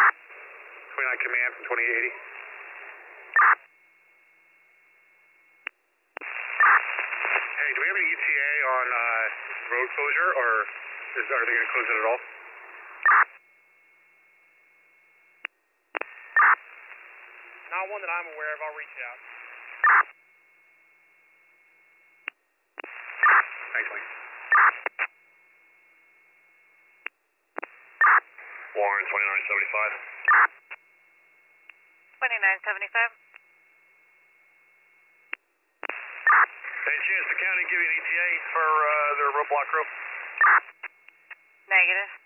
29 command from 2880. Hey, do we have any ETA on road closure, or are they going to close it at all? Not one that I'm aware of. I'll reach out. Thanks, Lee. Warren, 2975. 2975. Any chance the county give you an ETA for their roadblock crew? Negative.